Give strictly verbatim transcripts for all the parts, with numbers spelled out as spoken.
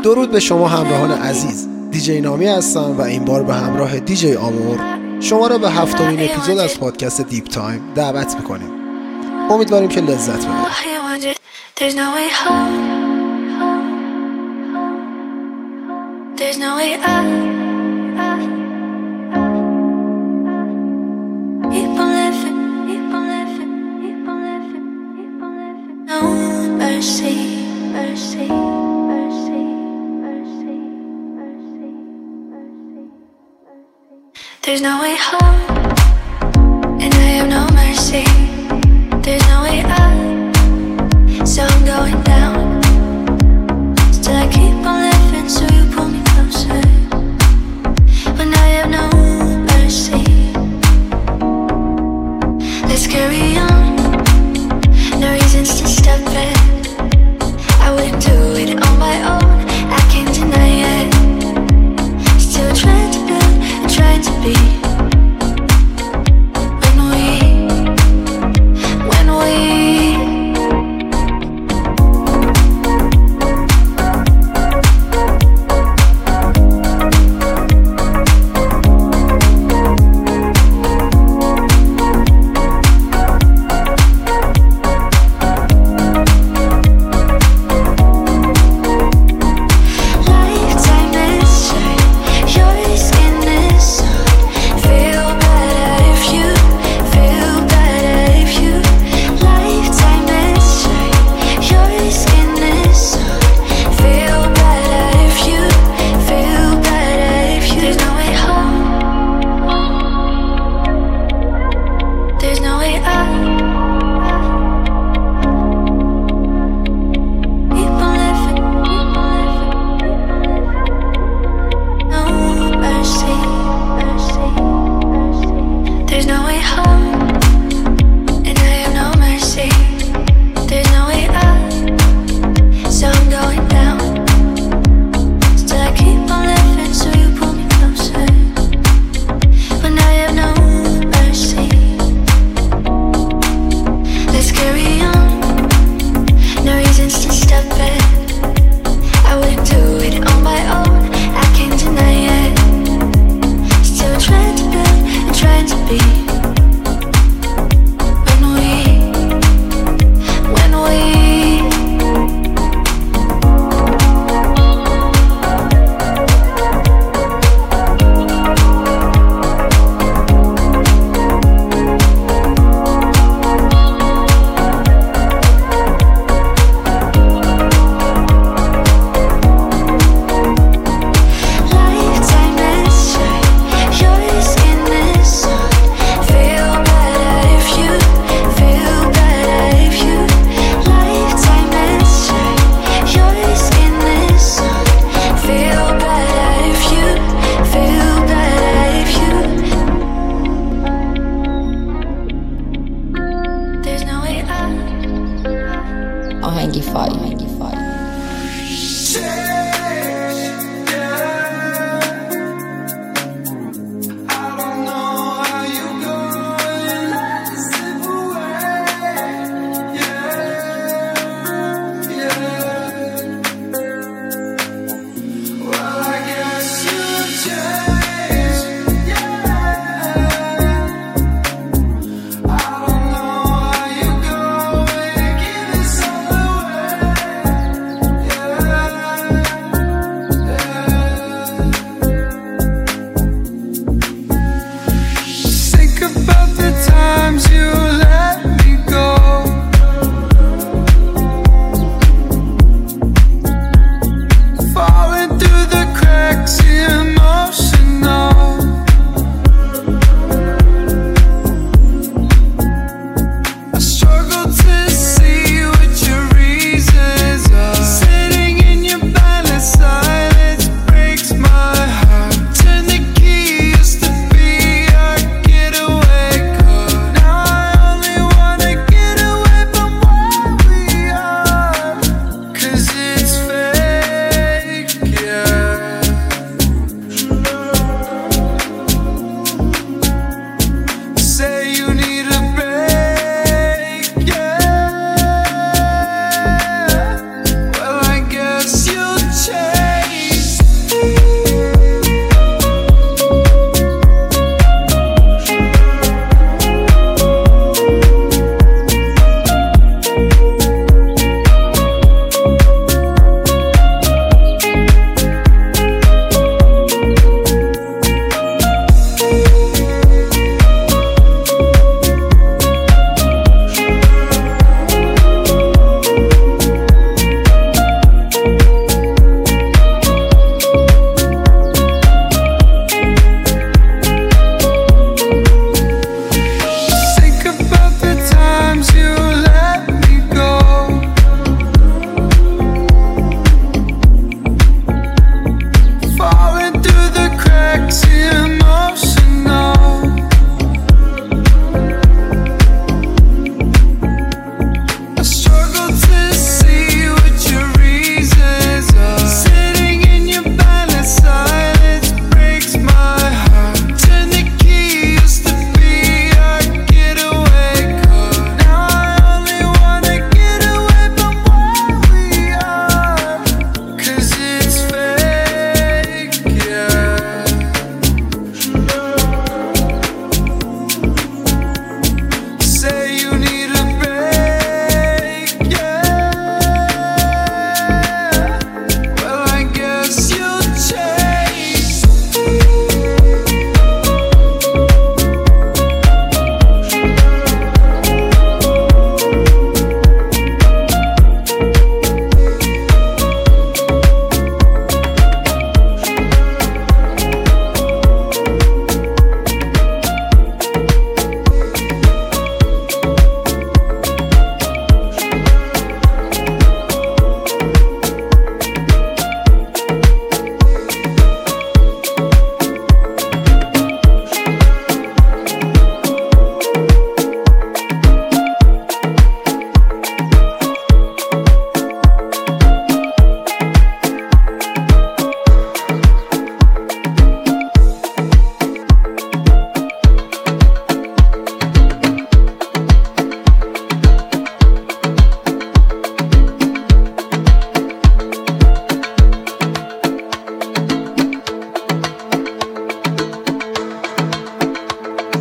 درود به شما همراهان عزیز. دیجی نامی هستم و این بار به همراه دیجی آمور شما را به هفتمین اپیزود از پادکست دیپ تایم دعوت میکنیم. امیدواریم که لذت ببرید. There's no way home, and I have no mercy. There's no way up, so I'm going down. Still I keep on living, so you pull me closer. When I have no mercy, let's carry on. No reasons to step in. I wouldn't do it on my own. I can't deny it. Still trying to build and trying to be. When we, when we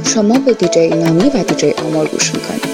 شما به دیجی نامی و دیجی آمور گوش میکنید.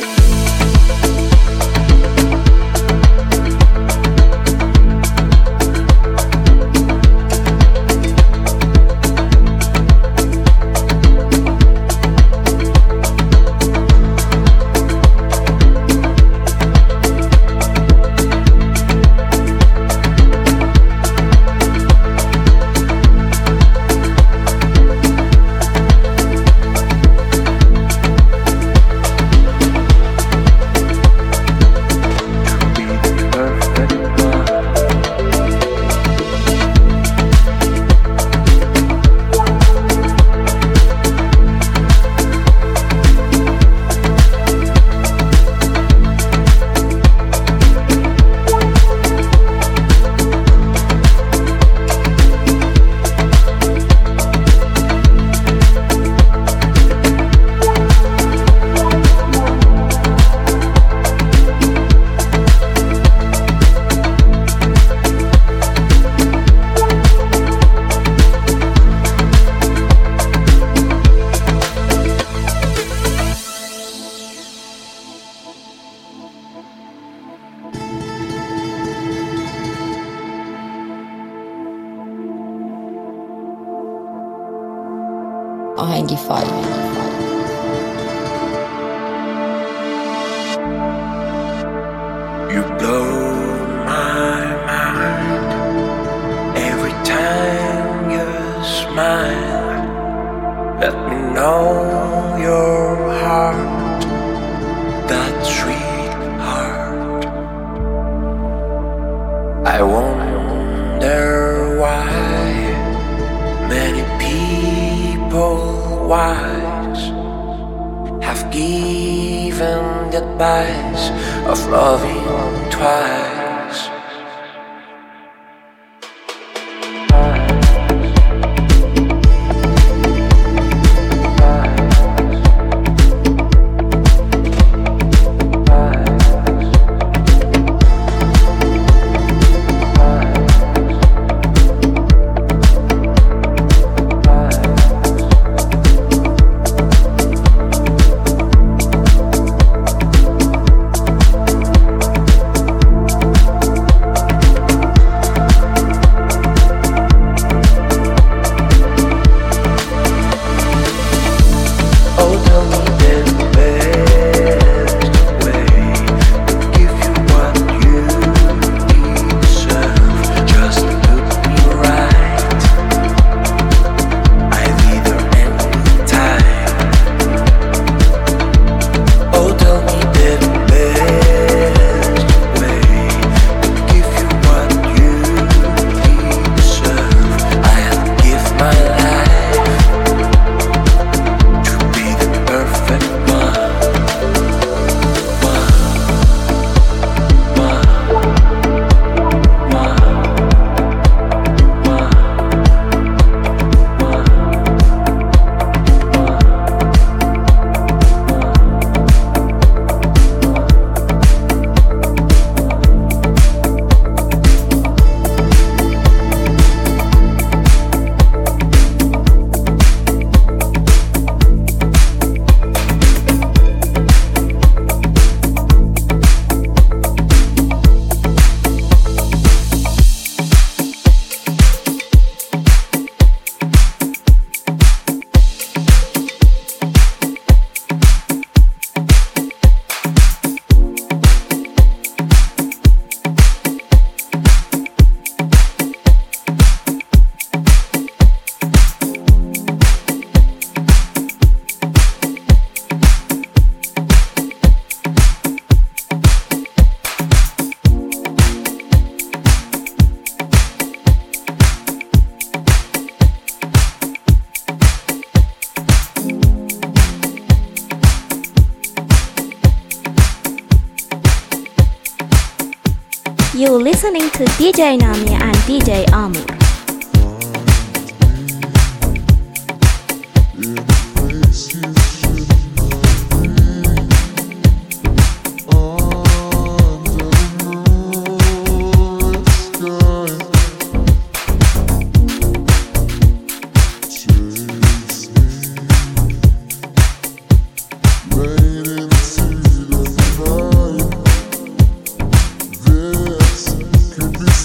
آهنگی فایل You blow my mind every time you smile. Let me know your heart, that sweet heart. I wonder why many people wise have given the advice of loving twice. You're listening to D J Nami and D J Amur.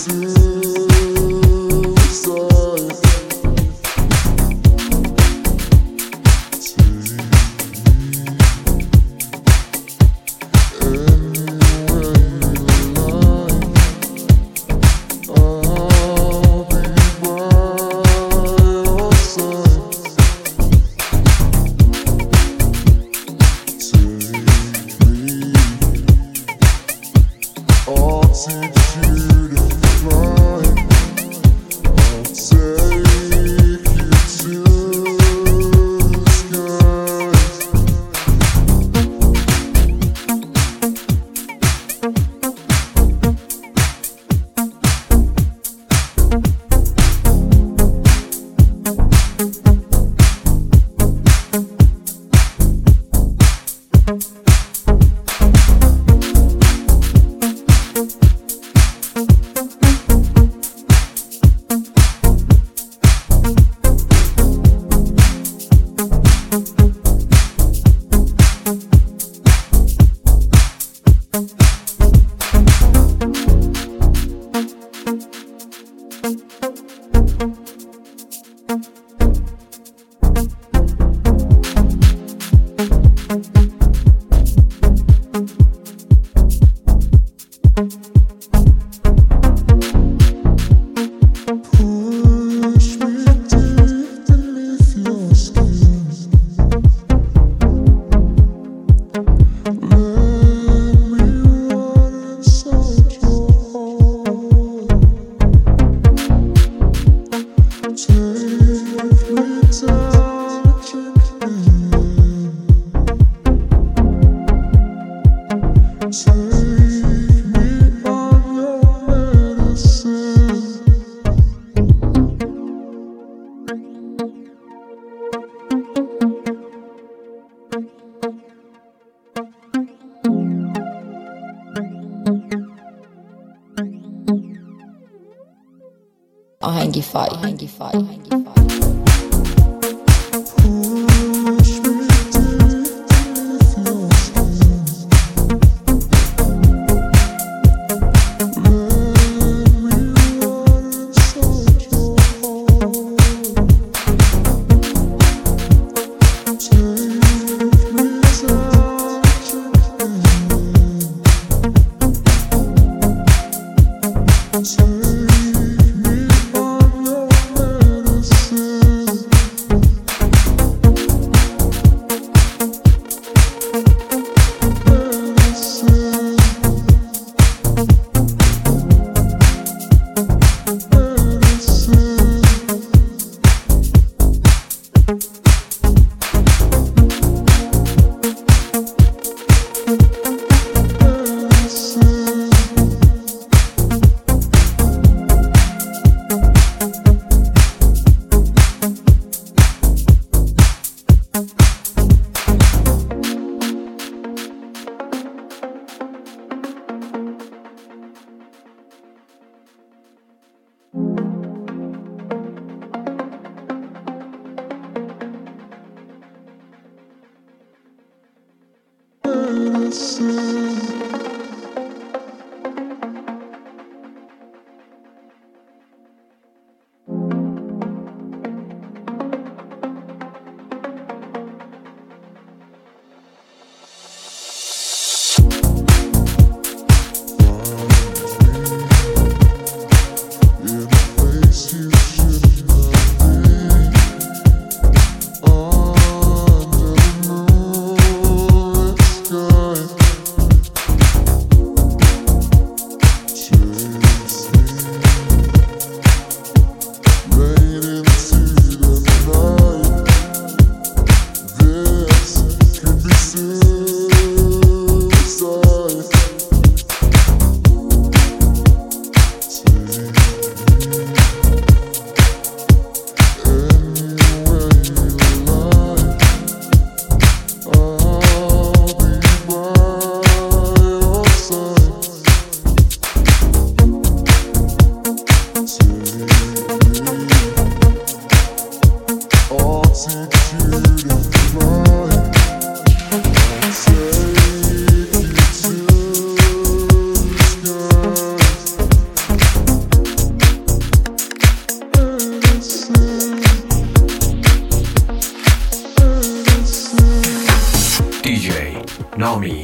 آهنگیفای آهنگیفای آهنگیفای نامی.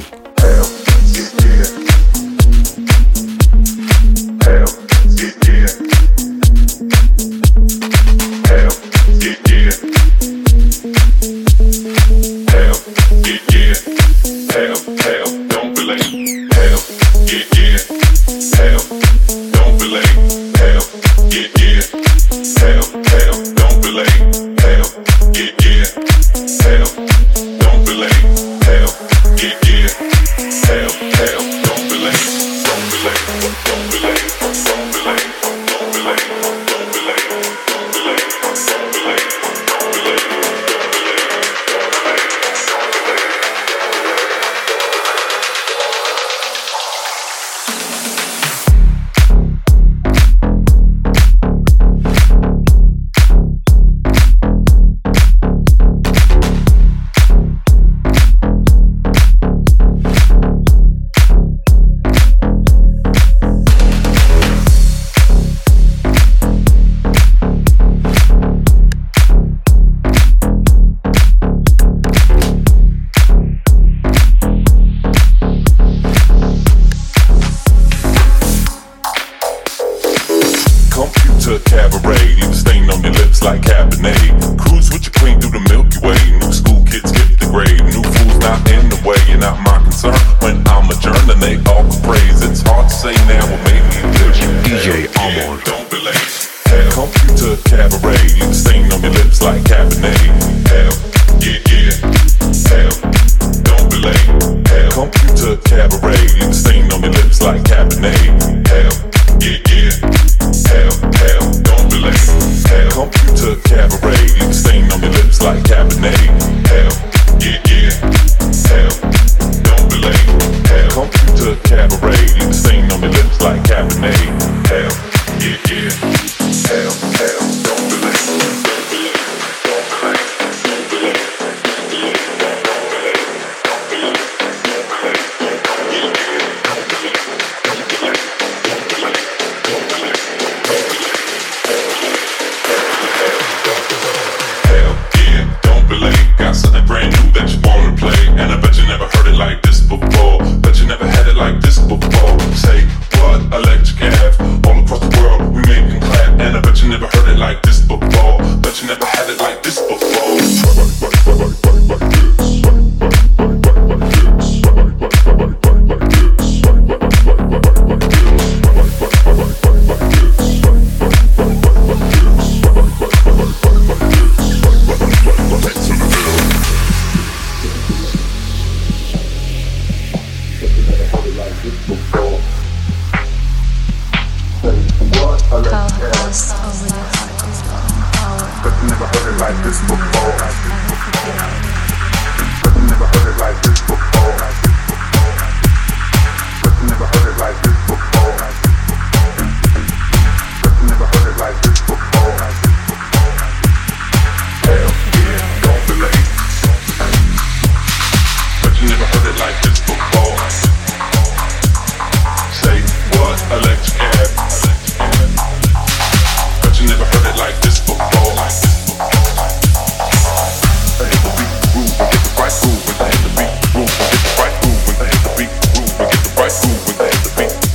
Right groove when they hit the beat.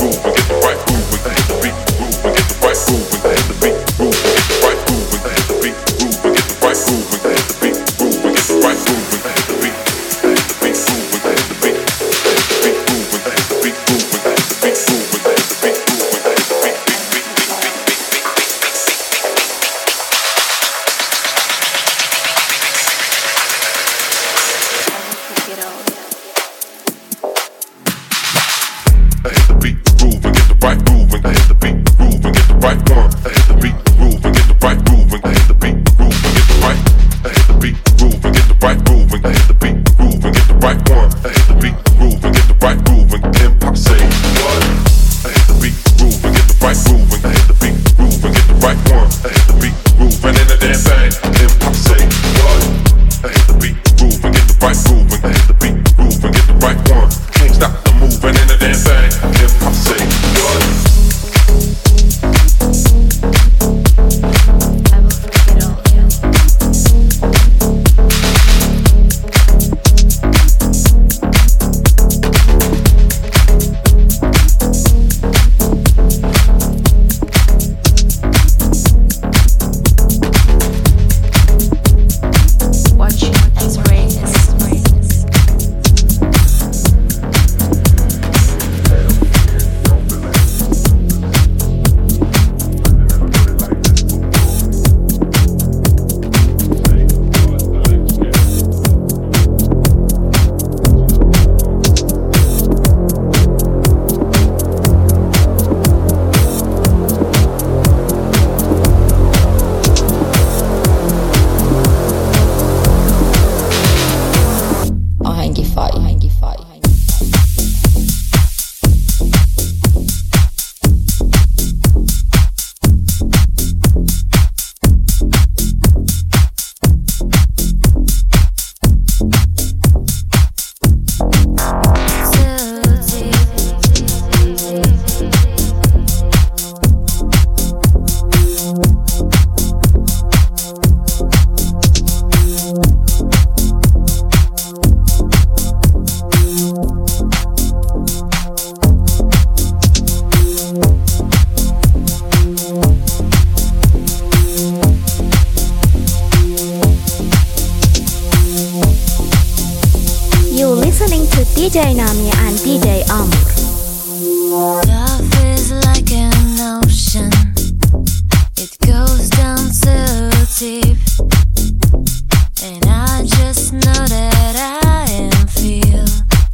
دی جی نامی and دی جی Amor. Love is like an ocean. It goes down so deep. And I just know that I am feel.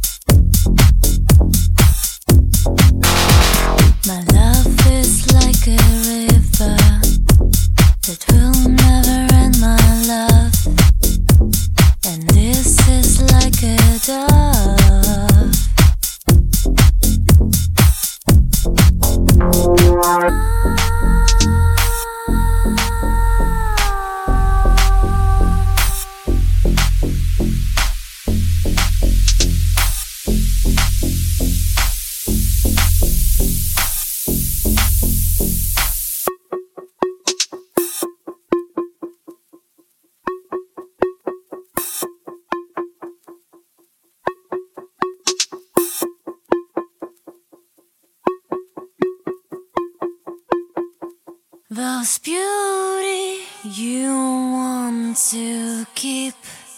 My love is like a river that will never end, my love. And this is like a dove. Those beauty you want to keep.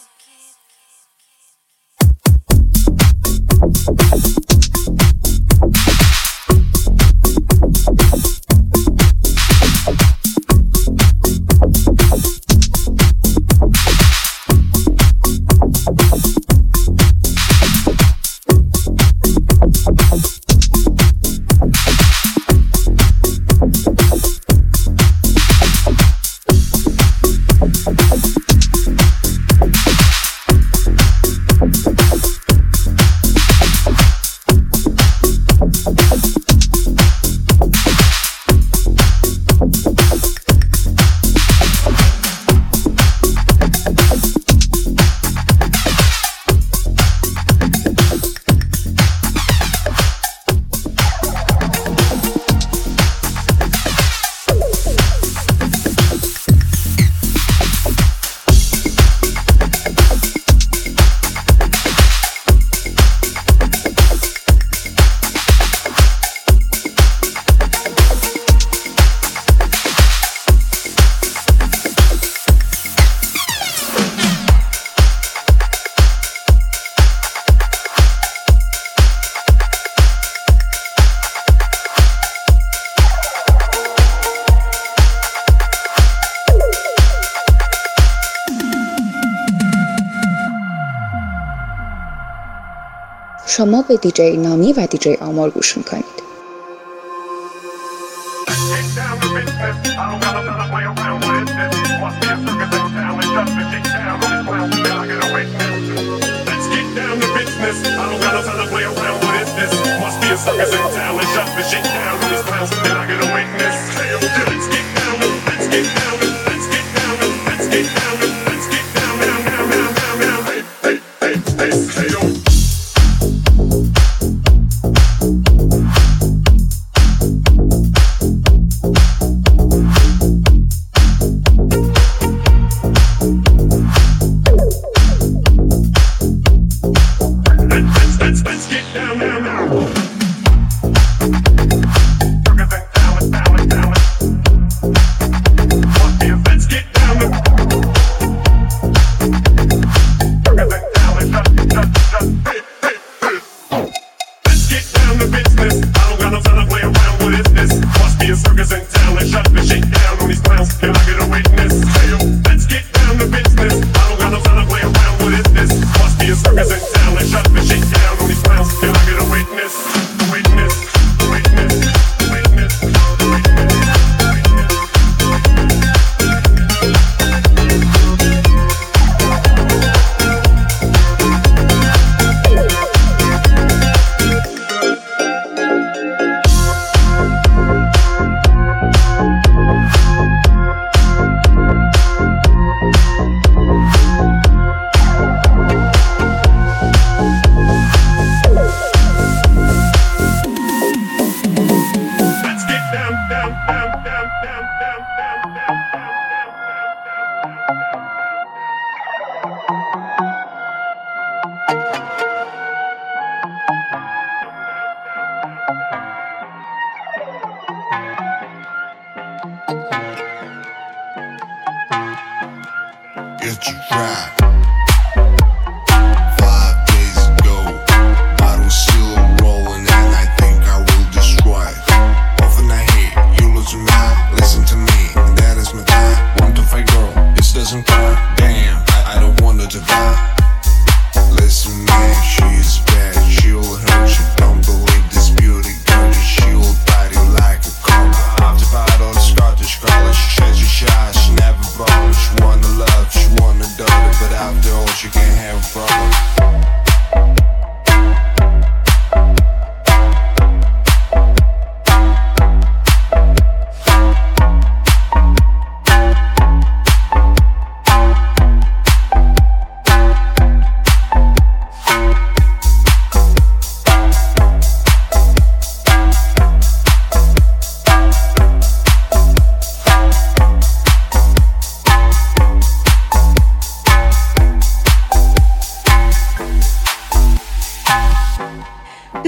شما به دیجی نامی و دیجی آمار گوش میکنید. It's a wrap. Five days ago,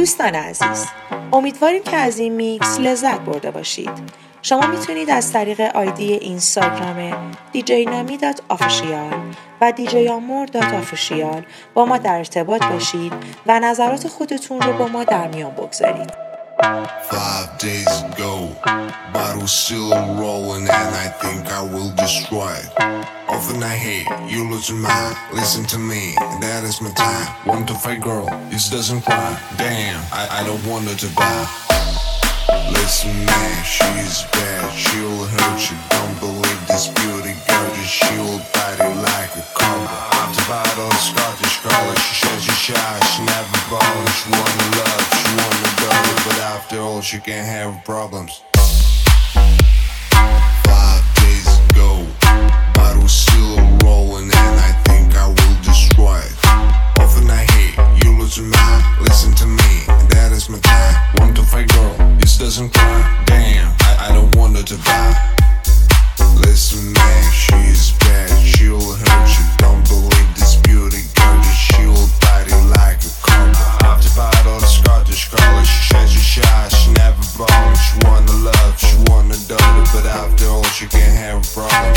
دوستان عزیز، امیدواریم که از این میکس لذت برده باشید. شما میتونید از طریق آیدی اینستاگرام دیجی نامی دات آفیشیال و دیجی آمور دات آفیشیال با ما در ارتباط باشید و نظرات خودتون رو با ما در میان بگذارید. Five days ago, bottle still rolling and I think I will destroy it. Often I hate, you lose your mind, listen to me, that is my time. Want to fight girl, this doesn't cry, damn, I, I don't want her to die. Listen man, she's bad, she'll hurt you, don't believe this beauty gorgeous, she'll bite you like a cobra. I'm the bottle, Scottish color, she says you shy, she never bothered, she wanna love, she wanna go, but after all she can't have problems. Five days ago, bottle still rolling and I think I will destroy it. Often I hate, you lose your mind, listen to me, that is my time. Want to fight girl, this doesn't cry, damn, I, I don't want her to die. Listen man, she's bad, she'll hurt you, don't believe this beauty gorgeous, she'll bite you like a cobra. After bottle, the Scottish color, she says you shy, she never bothered, she wanna love, she wanna daughter, but after all she can't have a problem.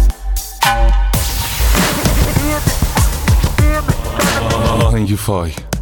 Fai.